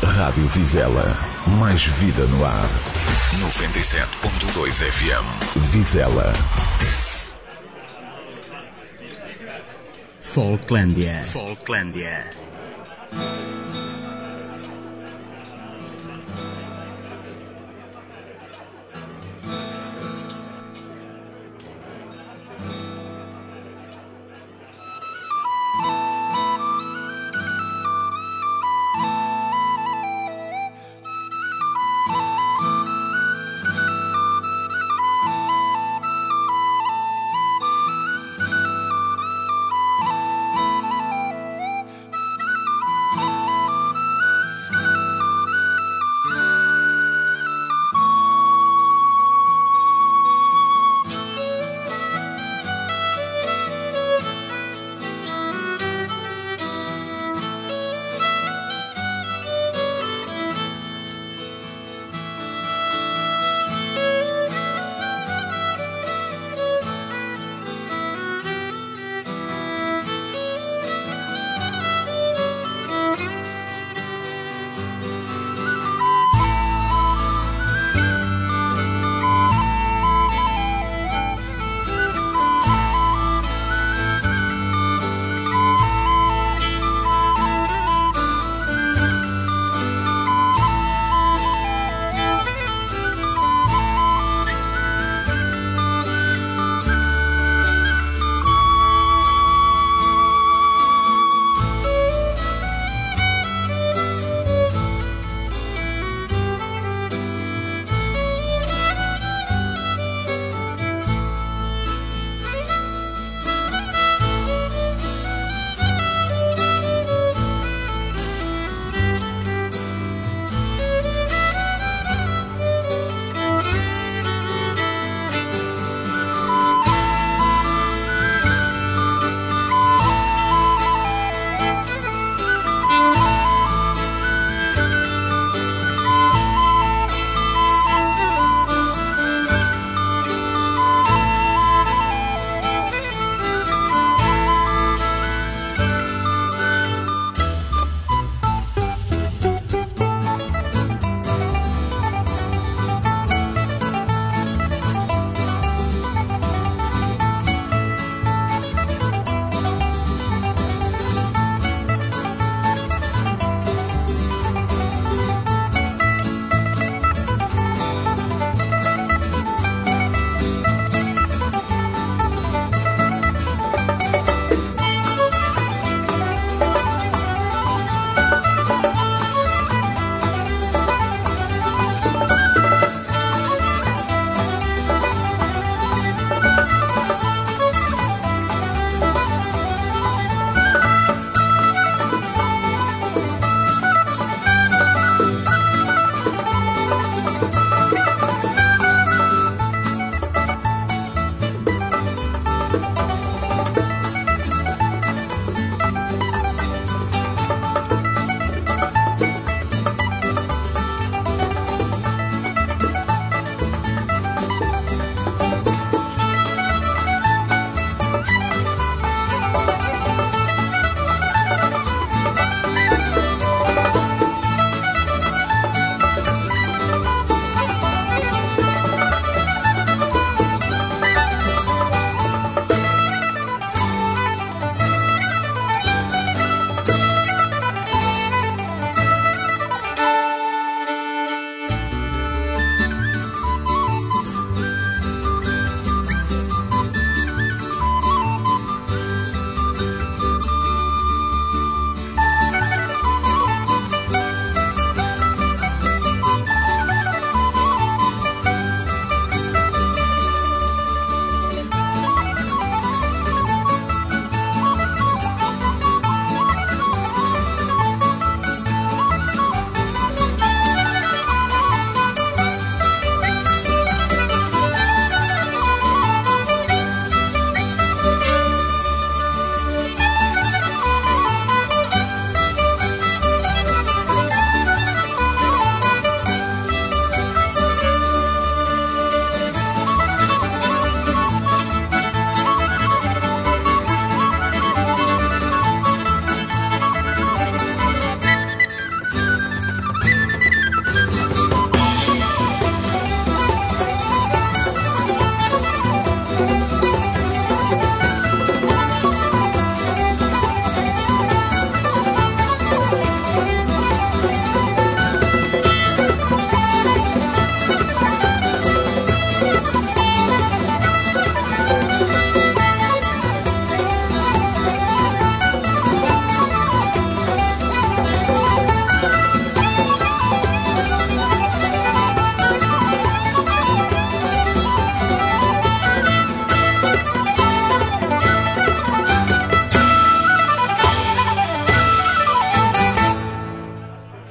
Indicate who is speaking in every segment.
Speaker 1: Rádio Vizela. Mais vida no ar. 97.2 FM. Vizela.
Speaker 2: Folklândia.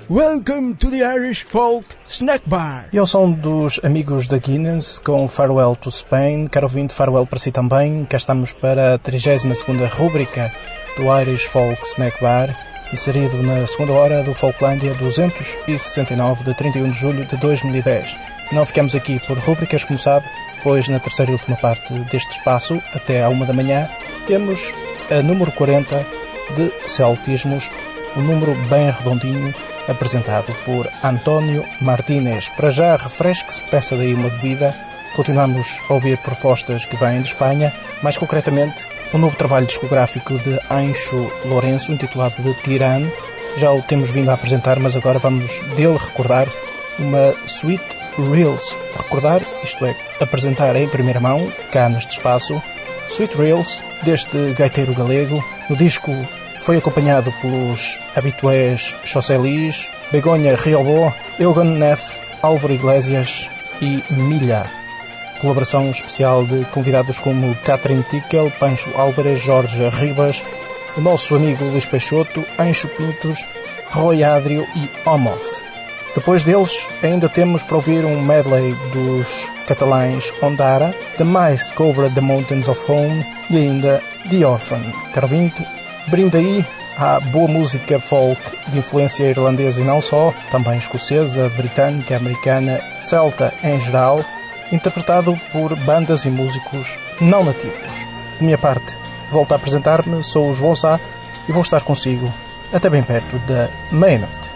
Speaker 2: Welcome to the Irish Folk Snack Bar.
Speaker 3: E ao som dos amigos da Guinness com Farewell to Spain, caro ouvinte, farewell para si também. Cá estamos para a 32ª rúbrica do Irish Folk Snack Bar, inserido na segunda hora do Folklândia 269 de 31 de julho de 2010. Não ficamos aqui por rúbricas, como sabe, pois na terceira e última parte deste espaço, até à 1 da manhã, temos a número 40 de Celtismos, um número bem redondinho, apresentado por António Martínez. Para já, refresque-se, peça daí uma bebida. Continuamos a ouvir propostas que vêm de Espanha, mais concretamente, um novo trabalho discográfico de Anxo Lourenço, intitulado de Tirán. Já o temos vindo a apresentar, mas agora vamos dele recordar uma Sweet Reels. Recordar, isto é, apresentar em primeira mão, cá neste espaço, Sweet Reels, deste gaiteiro galego. No disco foi acompanhado pelos habitués Chocelis, Begonha Riobó, Eugen Neff, Álvaro Iglesias e Milha. Colaboração especial de convidados como Catherine Tickel, Pancho Álvares, Jorge Ribas, o nosso amigo Luís Peixoto, Ancho Pintos, Roy Adrio e Omoff. Depois deles, ainda temos para ouvir um medley dos catalães Ondara, The Mice Covered the Mountains of Home e ainda The Orphan. Caro ouvinte, brinde aí à boa música folk de influência irlandesa e não só, também escocesa, britânica, americana, celta em geral, interpretado por bandas e músicos não nativos. De minha parte, volto a apresentar-me, sou o João Sá e vou estar consigo até bem perto da meia-noite.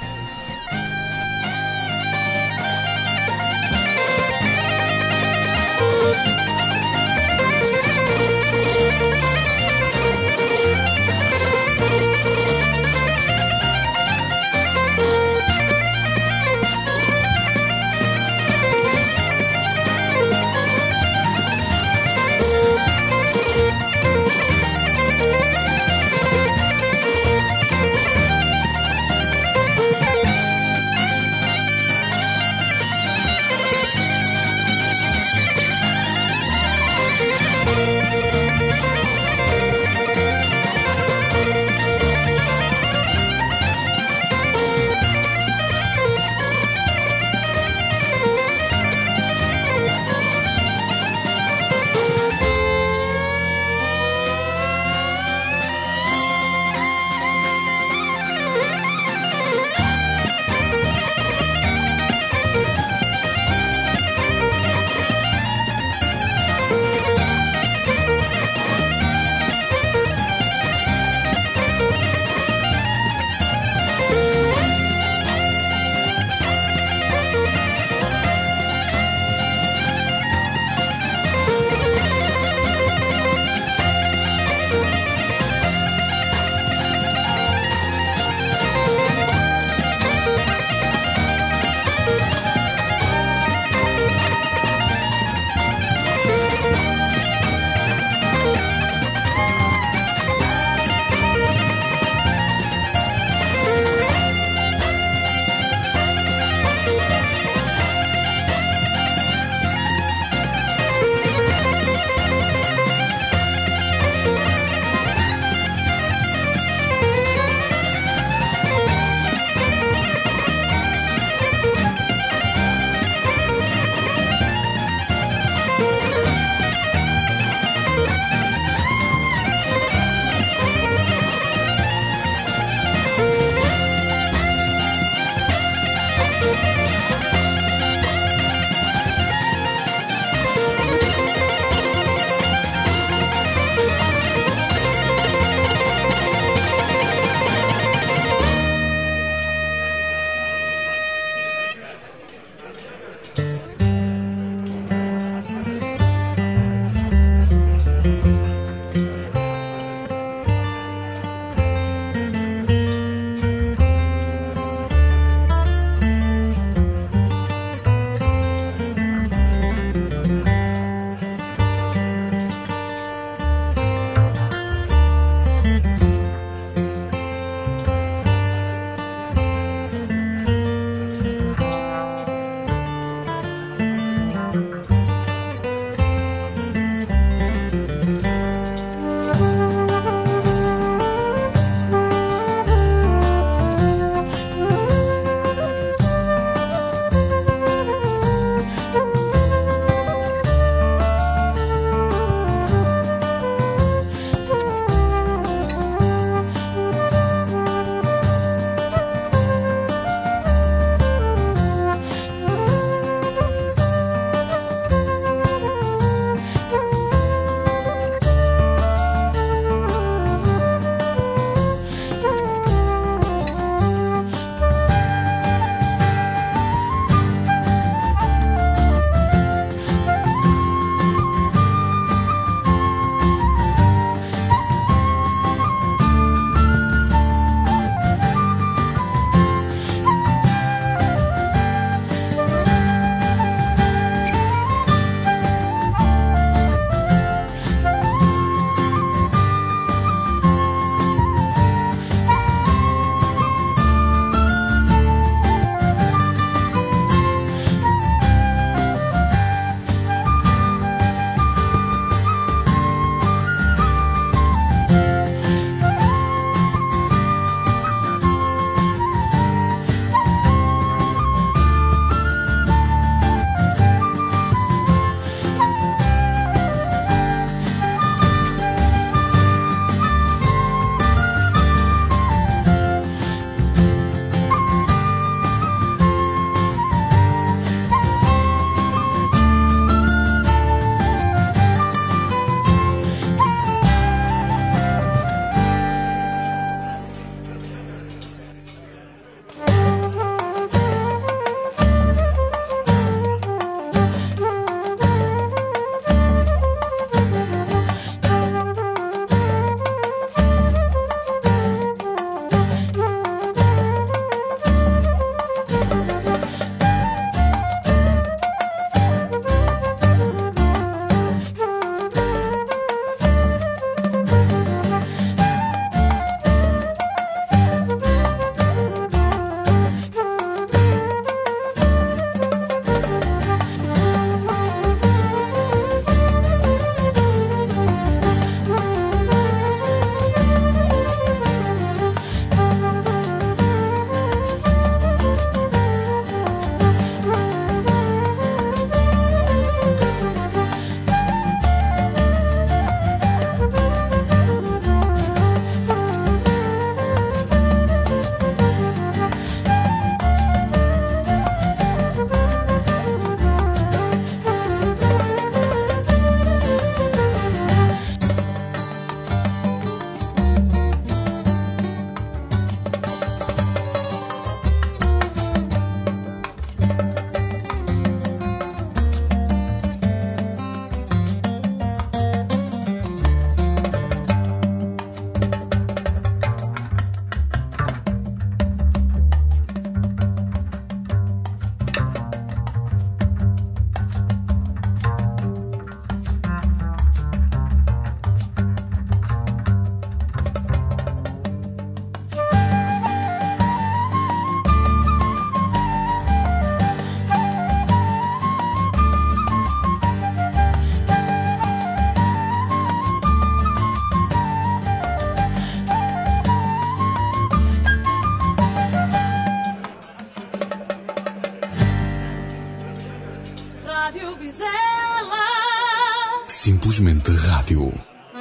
Speaker 4: Vizela.
Speaker 1: Simplesmente rádio.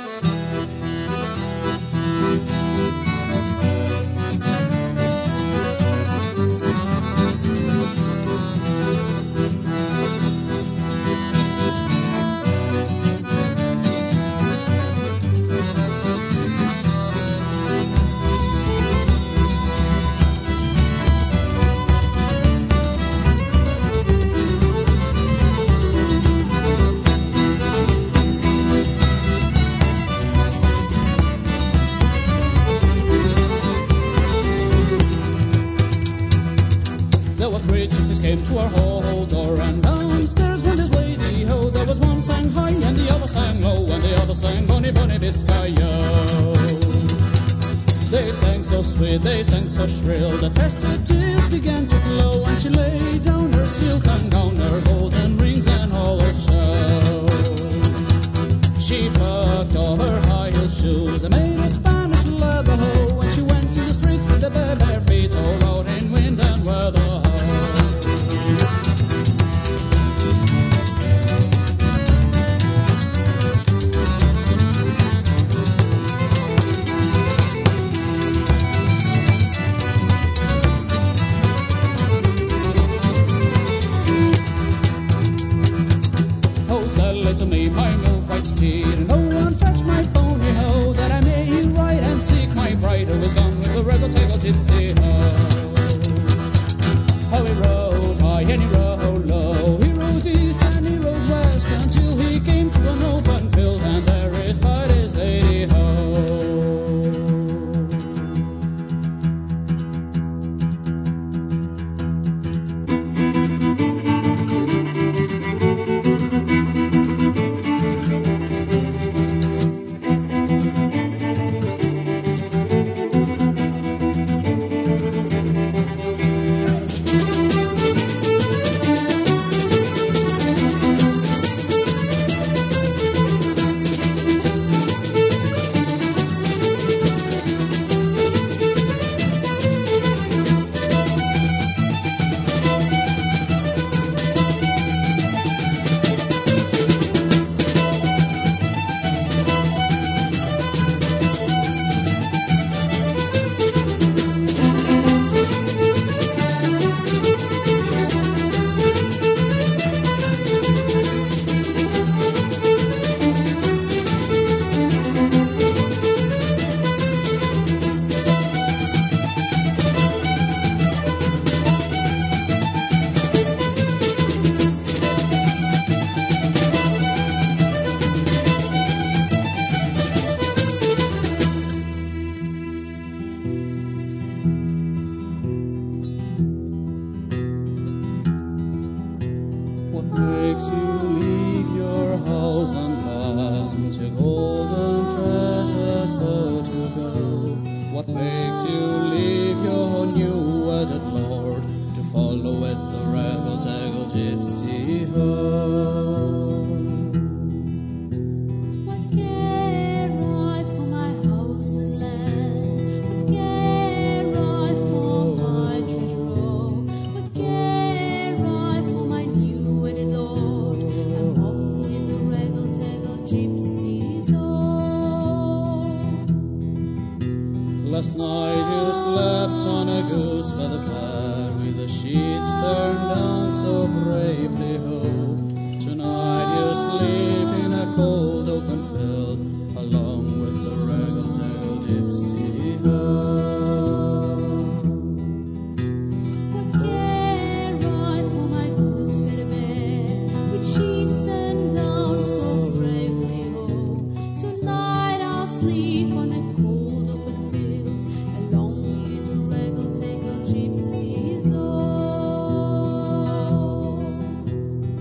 Speaker 5: Came to our hall door, and downstairs went this lady ho. There was one sang high and the other sang low, and the other sang Bonnie Bonnie Biscayo. They sang so sweet, they sang so shrill, the tested tears began to flow, and she laid down her silken gown, her golden rings and all her show. She plucked all her high heel shoes and made a Spanish leather hoe, and she went to the streets with the bare feet, all out in wind and weather. To me my milk white steed, and no one fetch my pony ho, that I may ride and seek my bride who is gone with the rebel-tailed gypsy ho. How he rode high and he rode low, he rode east and he rode west, until he came to an open field, and there he spied his lady ho. Last night you slept on a goose feather plaid, with the sheets turned down so bravely ho. Tonight you sleep in a cold open field, along with the regal-tailed gypsy ho.
Speaker 4: What care I for my goose feather bed, with sheets turned down so bravely ho. Tonight I'll sleep on a cold open field, along with the regal-tailed gypsies. Oh,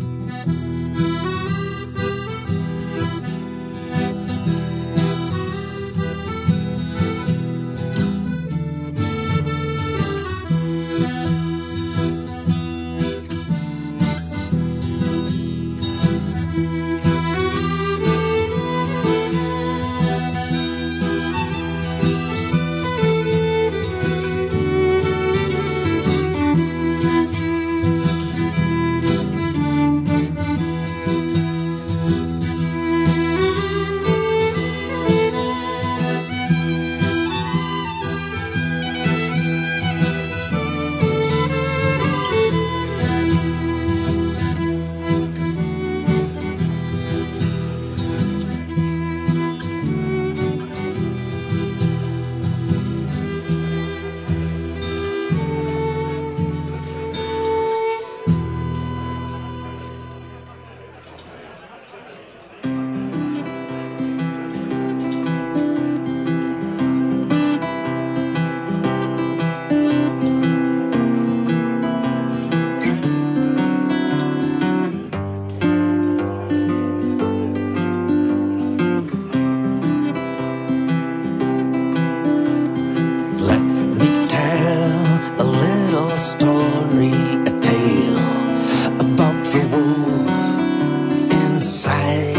Speaker 6: story, a tale about the wolf inside.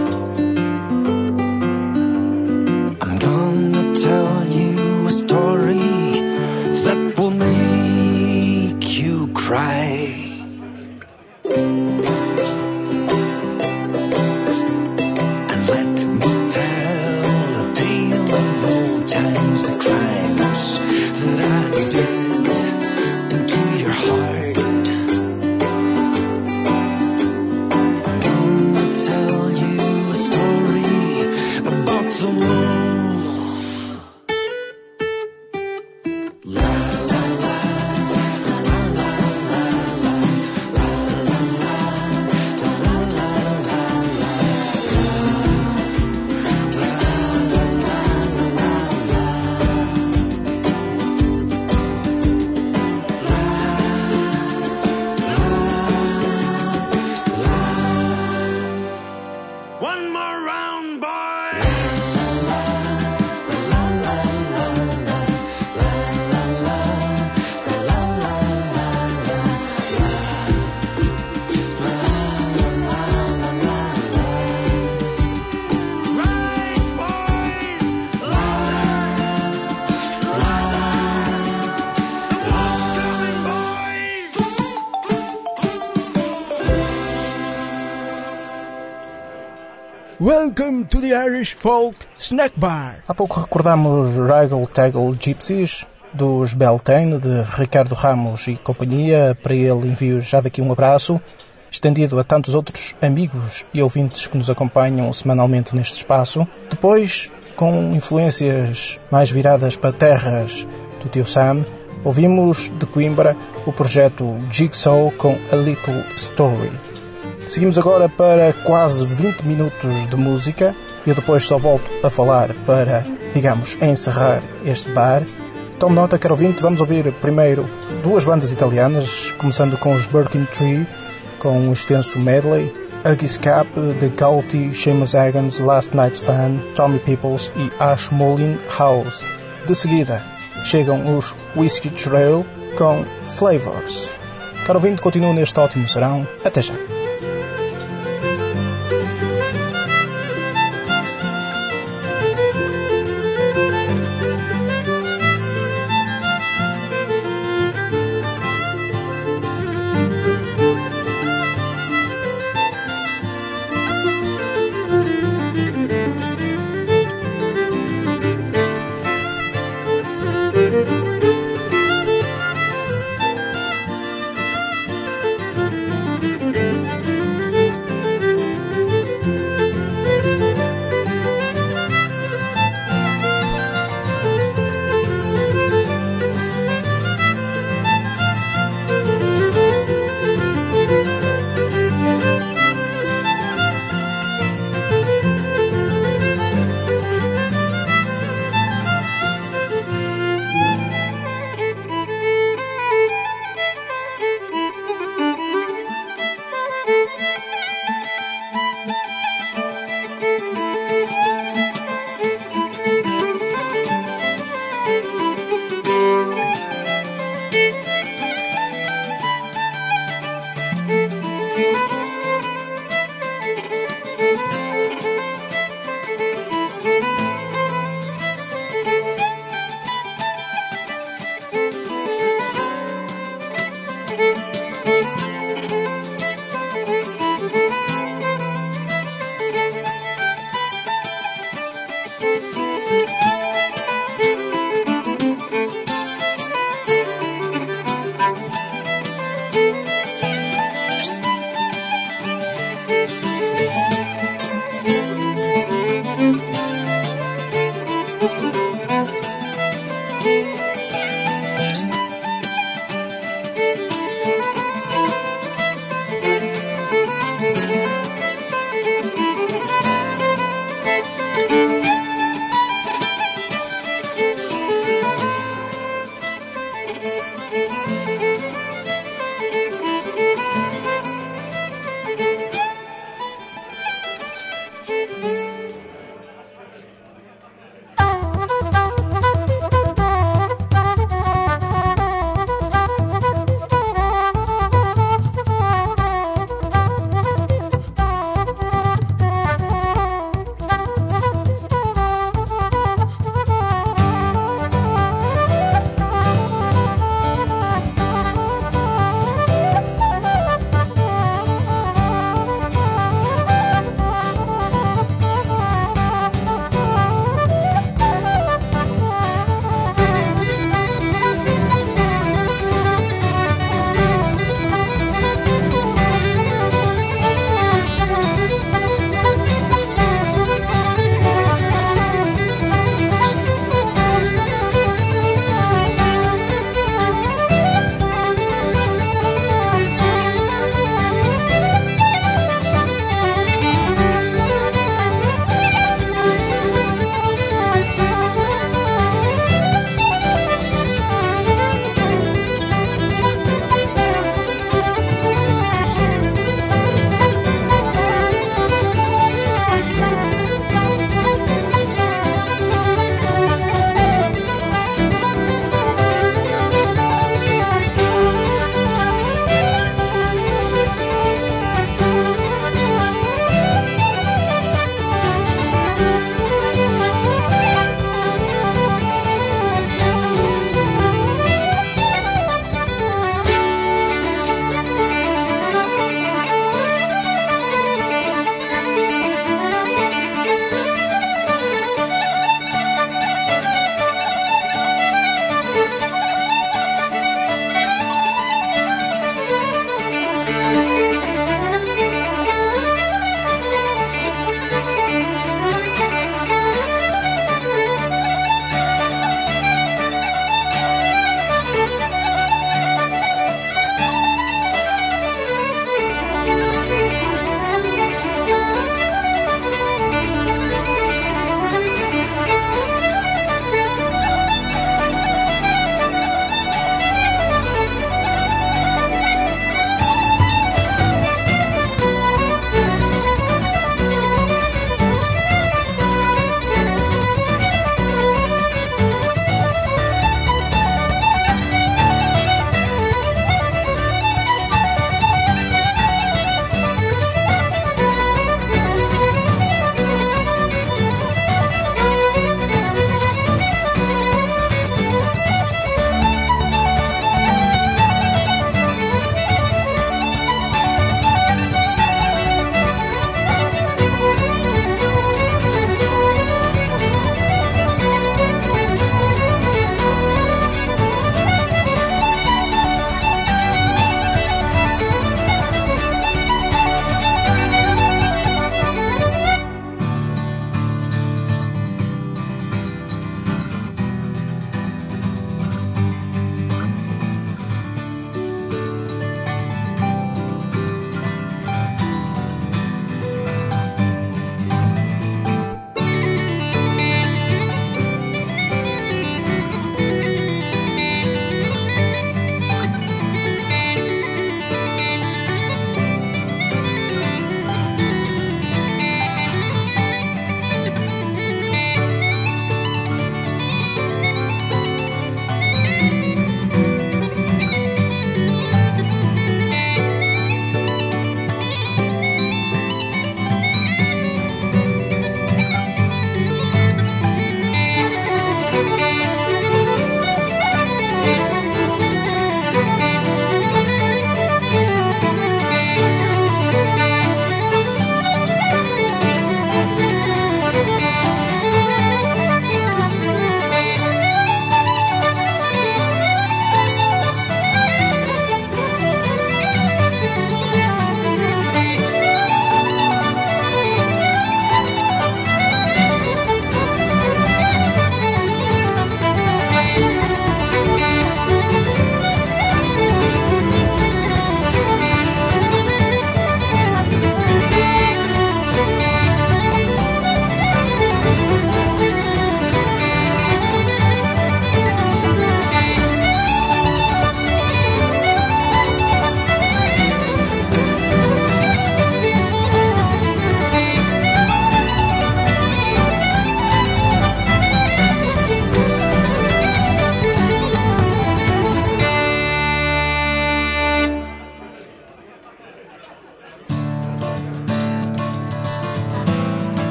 Speaker 6: I'm gonna tell you a story that will make you cry. And let me tell a tale of old times, the crimes that I did into your heart. I'm gonna tell you a story about the wolf. La la la, la la la la, la la la, la la la la, one more round, boys. Right, boys. The wolf's coming, boys.
Speaker 2: Welcome to the Irish Folk Snack Bar.
Speaker 3: Há pouco recordamos Raggle Taggle Gypsies, dos Beltane, de Ricardo Ramos e companhia. Para ele envio já daqui um abraço, estendido a tantos outros amigos e ouvintes que nos acompanham semanalmente neste espaço. Depois, com influências mais viradas para terras do tio Sam, ouvimos de Coimbra o projeto Jigsaw com A Little Story. Seguimos agora para quase 20 minutos de música. Eu depois só volto a falar para, digamos, encerrar este bar. Tome nota, caro ouvinte, vamos ouvir primeiro duas bandas italianas, começando com os Birkin Tree, com um extenso medley, Huggy Scap, The Gulty, Seamus Hagens, Last Night's Fan, Tommy Peoples e Ashmolean House. De seguida, chegam os Whiskey Trail com Flavors. Caro ouvinte, continua neste ótimo serão. Até já.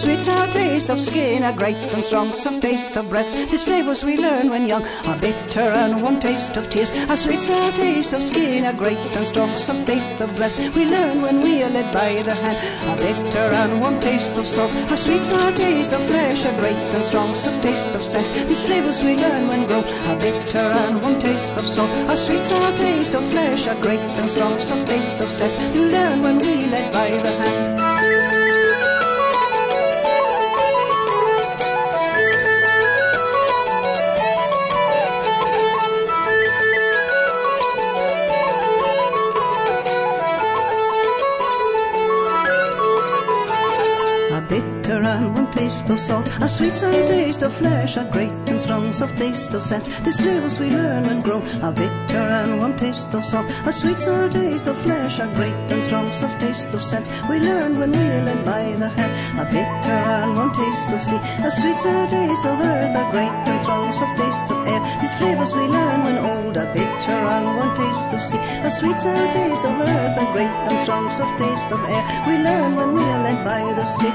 Speaker 7: sweet sour taste of skin, a great and strong soft taste of breaths. These flavors we learn when young, a bitter and warm taste of tears. A sweet sour taste of skin, a great and strong soft taste of breaths. We learn when we are led by the hand, a bitter and warm taste of salt. A sweet sour taste of flesh, a great and strong soft taste of scents. These flavors we learn when grown, a bitter and warm taste of salt. A sweet sour taste of flesh, a great and strong soft taste of scents. We learn when we led by the hand. Bitter and warm taste of salt, a sweet sour taste of flesh, a great and strong soft taste of scents. These flavors we learn when grown, a bitter and warm taste of salt, a sweet sour taste of flesh, a great and strong soft taste of scents. We learn when we're led by the hand, a bitter and warm taste of sea, a sweet sour taste of earth, a great and strong soft taste of air. These flavors we learn when old, a bitter and warm taste of sea, a sweet sour taste of earth, a great and strong soft taste of air. We learn when we're led by the stick.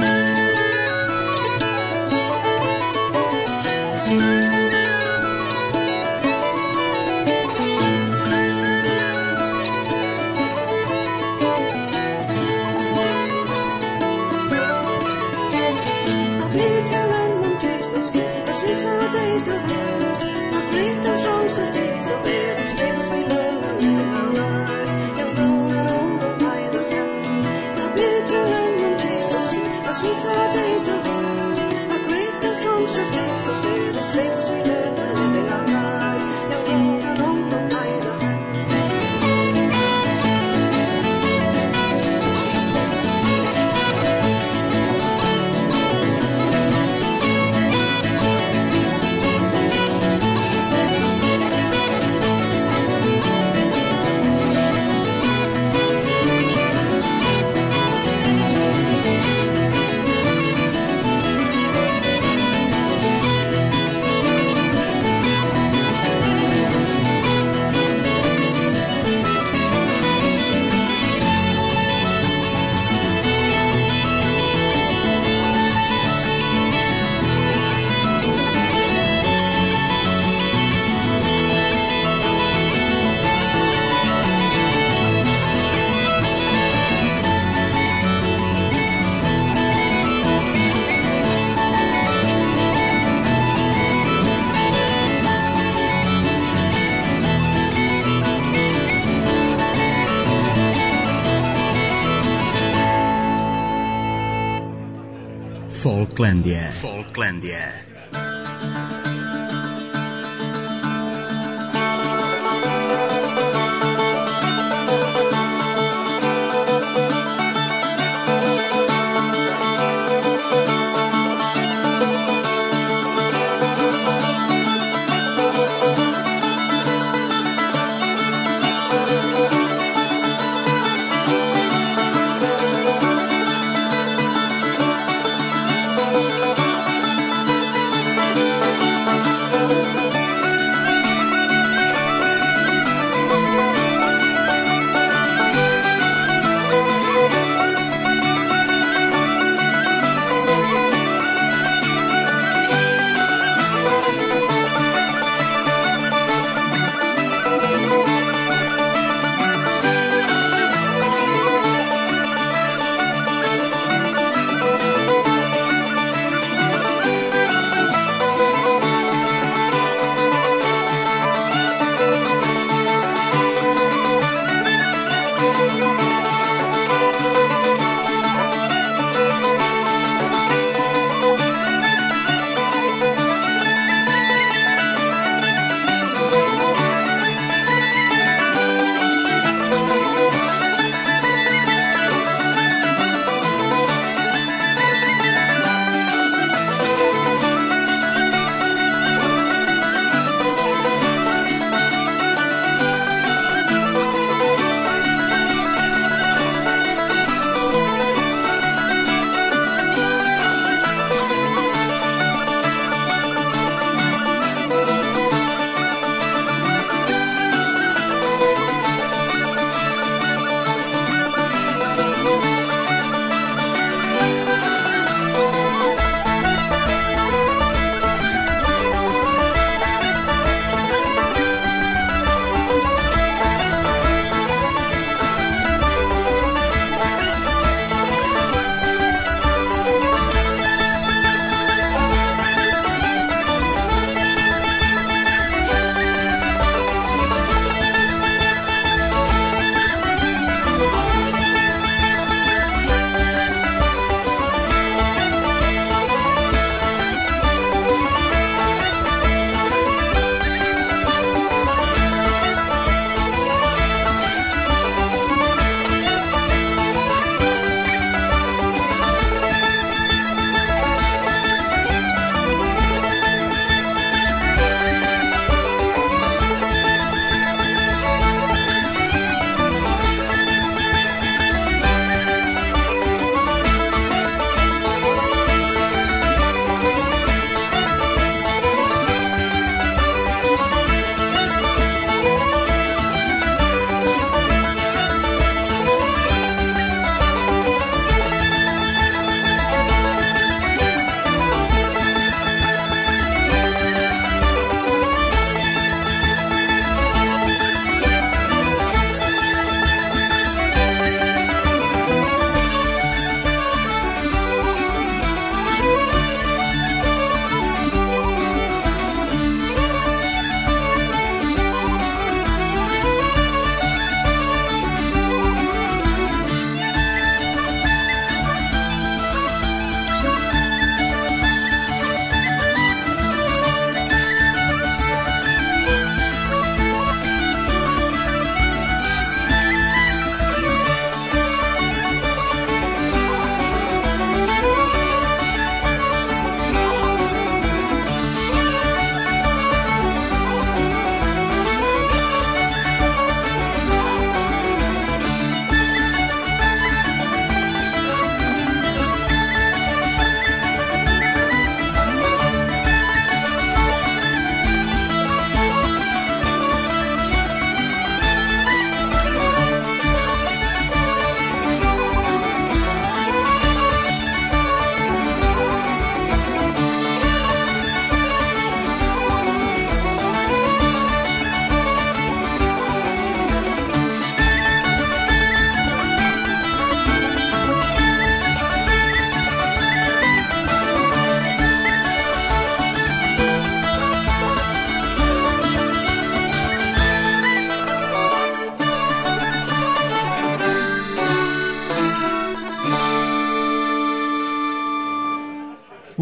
Speaker 8: Folklândia.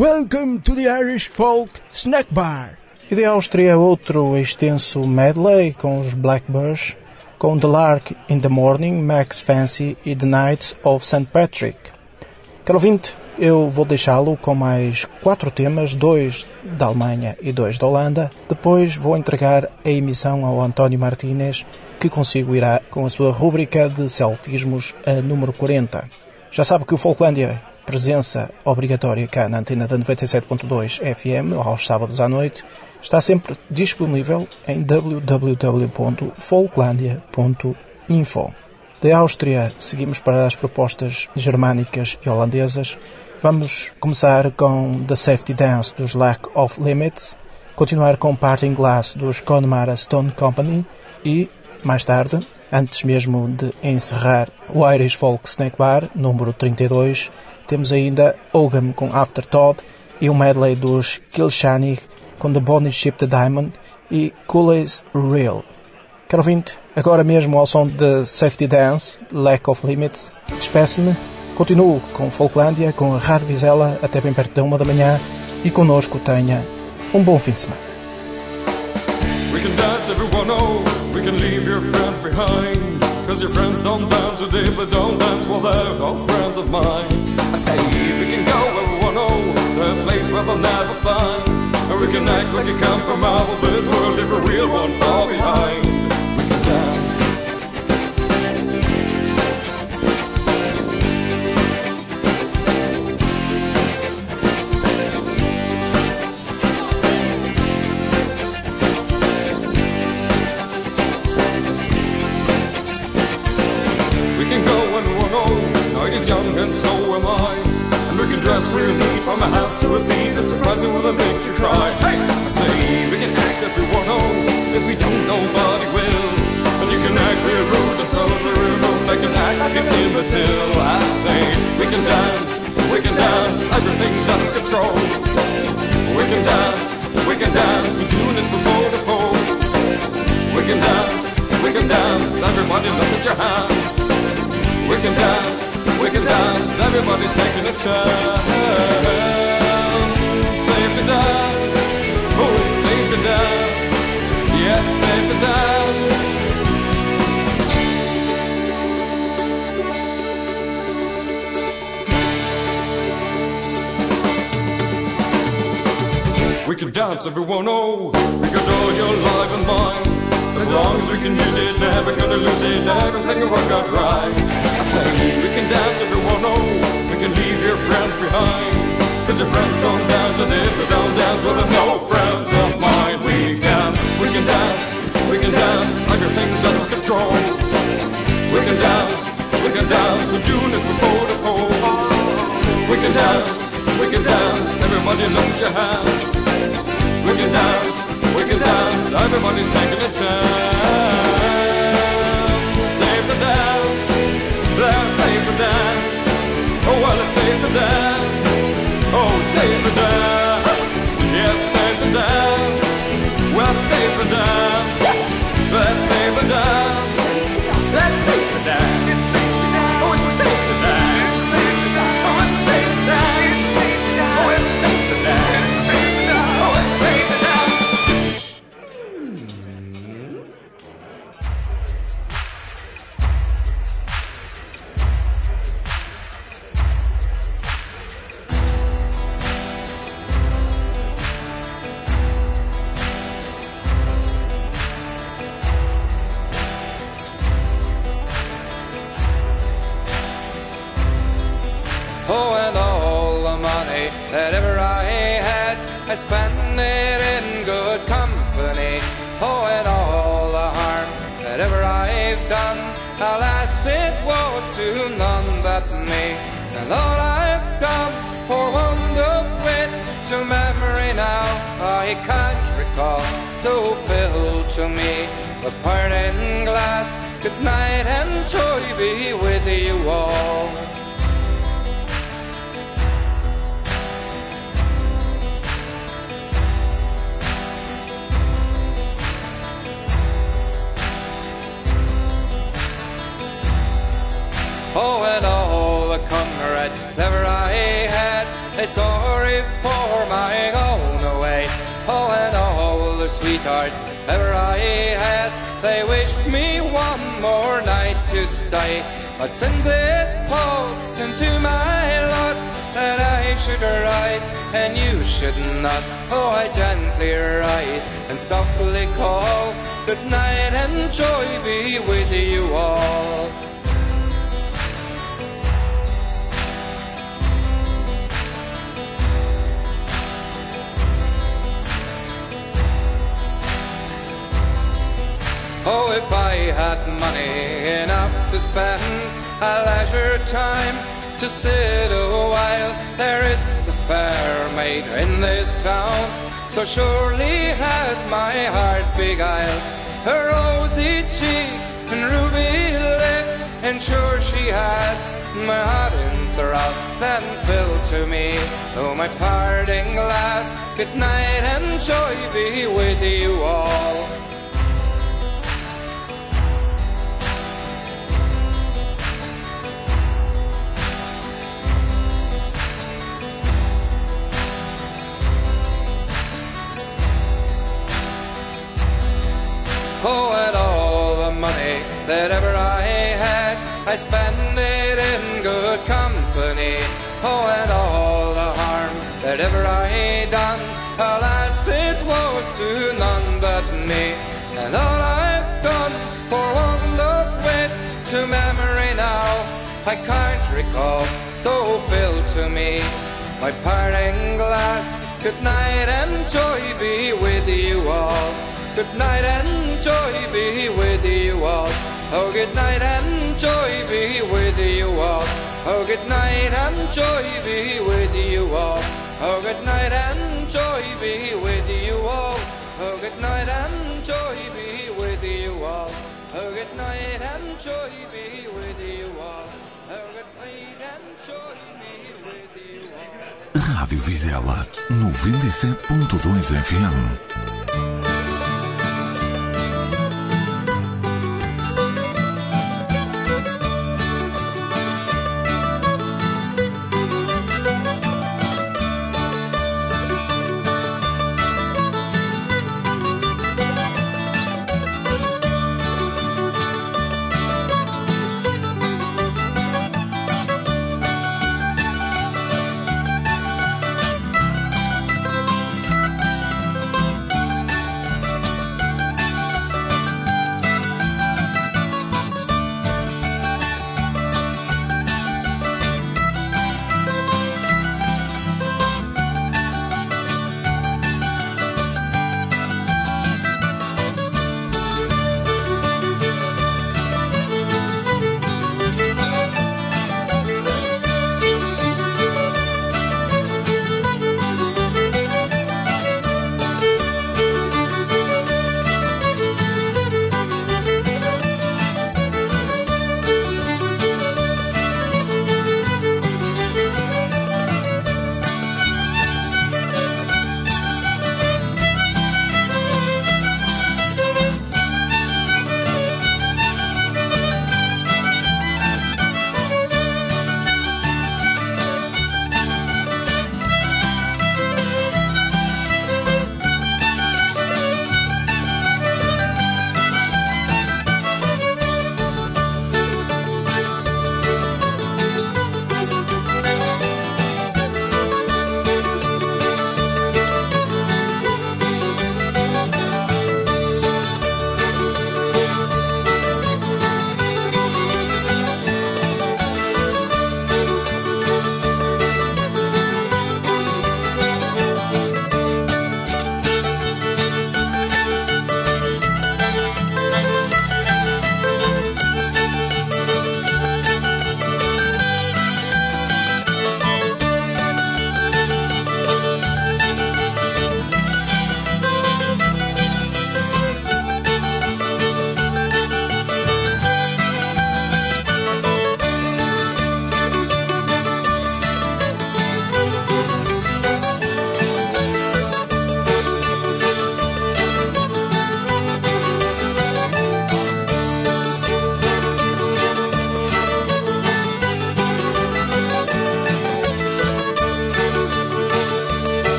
Speaker 2: Welcome to the Irish Folk Snack Bar.
Speaker 3: E de Áustria, outro extenso medley com os Blackbirds, com The Lark in the Morning, Max Fancy e The Knights of St. Patrick. Caro ouvinte, eu vou deixá-lo com mais 4 temas, 2 da Alemanha e 2 da Holanda. Depois vou entregar a emissão ao António Martínez, que consigo irá com a sua rúbrica de celtismos a número 40. Já sabe que o Folklândia, presença obrigatória cá na antena da 97.2 FM, aos sábados à noite, está sempre disponível em www.folklandia.info. Da Áustria, seguimos para as propostas germânicas e holandesas. Vamos começar com The Safety Dance dos Lack of Limits, continuar com Parting Glass dos Connemara Stone Company e, mais tarde, antes mesmo de encerrar o Irish Folk Snack Bar, número 32, temos ainda Ogham com Afterthought e um medley dos Kilshannig com The Bonnie Ship the Diamond e Cooley's Real. Caro ouvinte, agora mesmo ao som de Safety Dance, Lack of Limits, despeço-me, continuo com Folklândia, com a Rádio Vizela até bem perto da 1 da manhã e connosco tenha um bom fim de semana.
Speaker 8: We can dance, everyone, oh, we can leave your friends behind, cause your friends don't dance, and if they don't dance, well, they're no friends of mine. I say we can go, everyone, oh, to a place where they'll never find. And we can act like it come from out of this world if a real one fall behind. We can dance. We can go and run, oh, night is young and so am I. And we can dress real neat from a house to a feet and surprising with a picture cry. Hey! I say we can act if we want to, if we don't nobody will. And you can act real rude and totally removed, I can act like an imbecile. I say we can dance, everything's out of control. We can dance, with units from pole to pole. We can dance, everybody look at your hands. We can dance, everybody's taking a chance. Safe to dance, oh, it's safe to dance. Yes, it's safe to dance. We can dance, everyone, oh, we got all your life and mine. As long as we can use it, never gonna lose it, everything will work out right. I say we can dance, everyone, oh, we can leave your friends behind. Cause your friends don't dance, and if they don't dance, well, they're no friends of mine. We can dance, everything's out of control. We can dance, with units from pole to pole. We can dance, everybody look at your hands. We can dance, everybody's taking a chance. Save the dance, let's save the dance. Oh, well, it's safe to dance. Oh, save the dance. Yes, save the dance. Well, save the dance. Let's save the dance. Let's save the dance. Oh, it's a save the dance. Oh, it's a save the dance. Oh, it's a save the dance. Oh, it's a save the dance.
Speaker 9: Oh, and all the money that ever I had, I spent it in good company. Oh, and all the harm that ever I've done, alas, it was to none but me. And all I've done for want of wit, to memory now I can't recall. So fill to me the parting glass, good night and joy be with you all. Oh, and all the comrades ever I had, sorry for my going away. Oh, and all the sweethearts ever I had, they wished me one more night to stay. But since it falls into my lot that I should rise and you should not, oh, I gently rise and softly call, good night and joy be with you all. Oh, if I had money enough to spend a leisure time to sit a while, there is a fair maid in this town, so surely has my heart beguiled. Her rosy cheeks and ruby lips, and sure she has my heart enthralled. Then fill to me, oh my parting glass, good night and joy be with you all. Oh, and all the money that ever I had, I spend it in good company. Oh, and all the harm that ever I done, alas, it was to none but me. And all I've done for want of wit to memory now, I can't recall, so fill to me my parting glass, good night and joy be with you all. Good night and joy be with you all. Oh, good night and joy be with you all. Oh, good night and joy be with you all. Oh, good night and joy be with you all. Oh, good night and joy be with you all. Oh, good night and joy be with you all. Oh, good night and joy be with you all.
Speaker 1: Rádio Vizela 97.2 FM.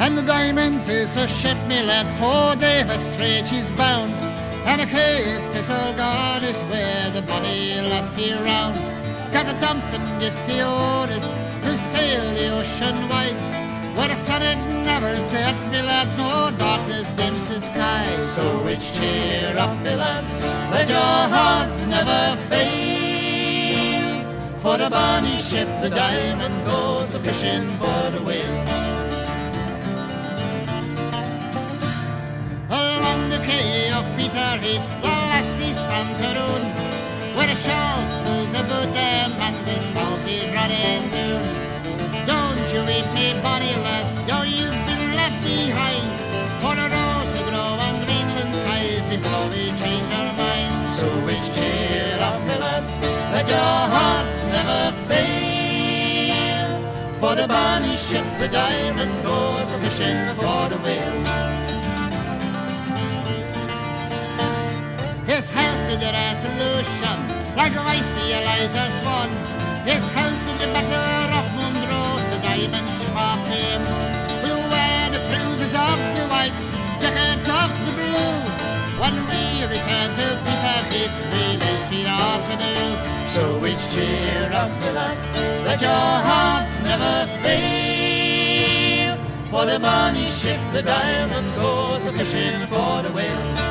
Speaker 10: And the Diamond is a ship, me lad, for Davis Trade she's bound. And a Cape Thistle God is where the bonny lassie round. Captain Thompson gives the orders to sail the ocean wide, where the sun it never sets, me lads, no darkness dims the sky. So which cheer up, me lads, let your hearts never fail, for the bonny ship, the Diamond, goes a-fishing for the whale. Along the quay of Peterheath, the lassie stands her own, where the shells pull the boat them and the salty running down. Don't you weep me, bonny lass, yo, you've been left behind, for the rose will grow on Greenland's size before we change our minds. So which cheer up, me lads, let your hearts never fail, for the bonny ship, the Diamond, goes a-fishing for the whale. His health to the Resolution, like a icy Eliza's one. His health to the Battle of Monroe, the Diamond Schwab name. We'll wear the plumes of the white, jackets of the blue, when we return to Peterheath, really sweet afternoon. So which cheer up, the lads, let your hearts never fail, for the bonny ship, the Diamond, goes a-fishing for the whale.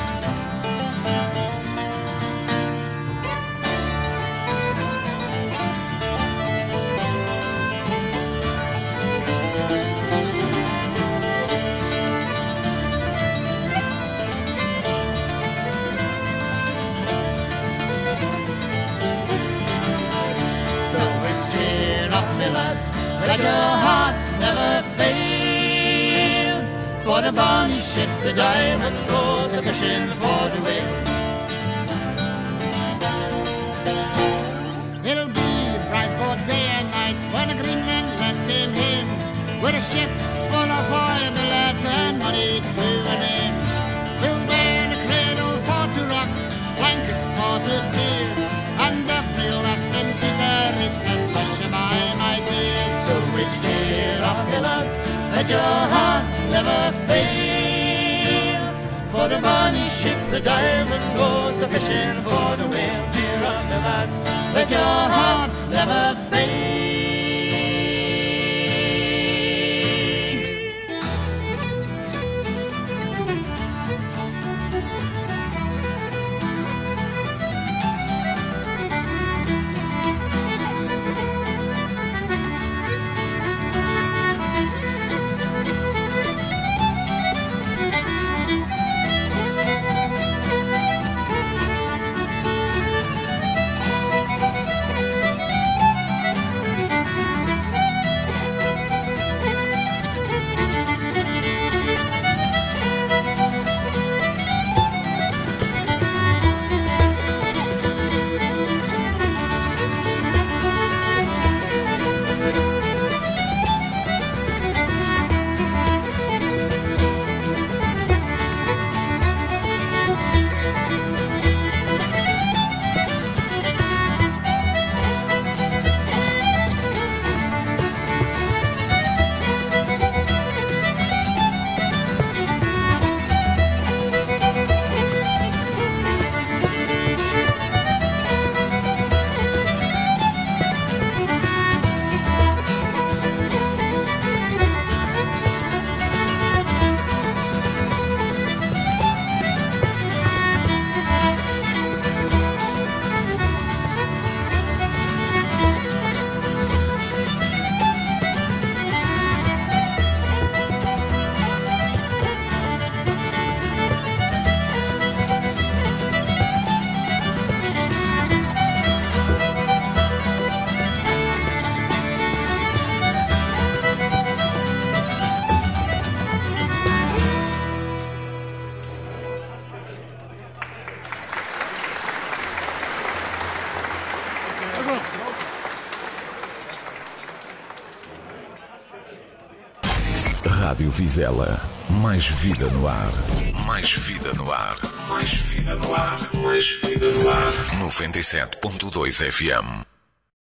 Speaker 10: Let your hearts never fail, for the bonny ship, the Diamond, goes a-fishing for the whale. It'll be bright both day and night when the Greenland lads came in, with a ship full of oil, the lads, and money to a name. We'll wear the cradle for to rock, blankets for to clear, and every lass in Peterheath's a slush by my dear. So which cheer up, me lads, let your hearts never fail, for the bonny ship, the Diamond, goes a-fishing for the whale. Cheer up, me lads, let your hearts never fail.
Speaker 1: Rádio Vizela. Mais vida no ar. Mais vida no ar. Mais vida no ar. Mais vida no ar. 97.2 FM.